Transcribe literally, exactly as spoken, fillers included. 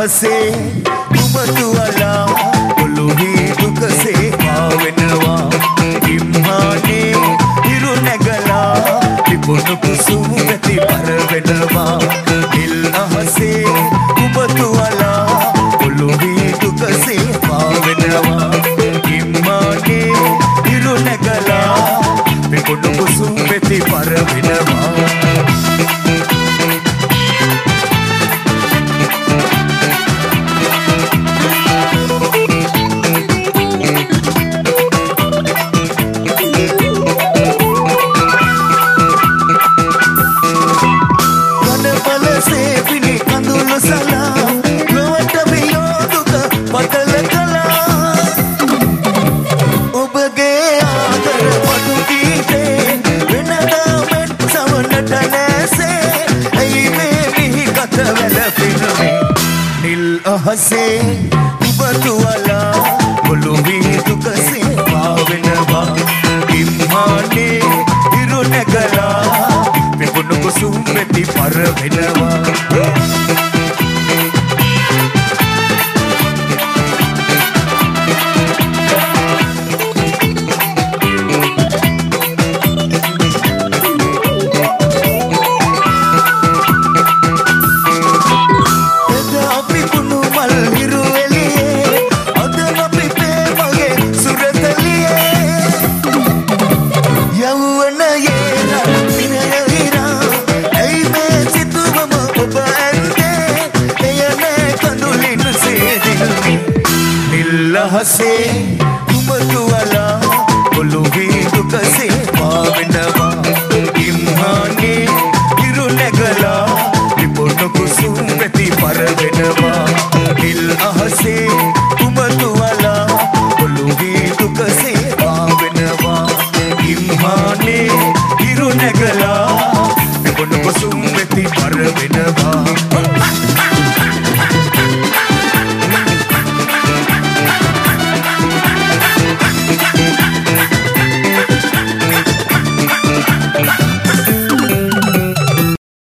අහසේ උඹතු අලා ඔළුවේ දුකසේ පාවෙනවා ඉම්මානේ ඉරු නැගලා තිබුණු කුසුම පැති පර වෙනවා නිල් අහසේ උඹතු අලා ඔළුවේ දුකසේ පාවෙනවා ඉම්මානේ ඉරු නැගලා තිබුණු කුසුම පැති පර වෙනවා අහසේ උඹතු අලා ඔළුවේ දුකසේ පාවෙනවා ඉම්මානේ ඉරු නැගලා පිපුණු කුසුම් වෙති පර වෙනවා අහසේ උඹතු අලා ඔළුවේ දුකසේ පාවෙනවා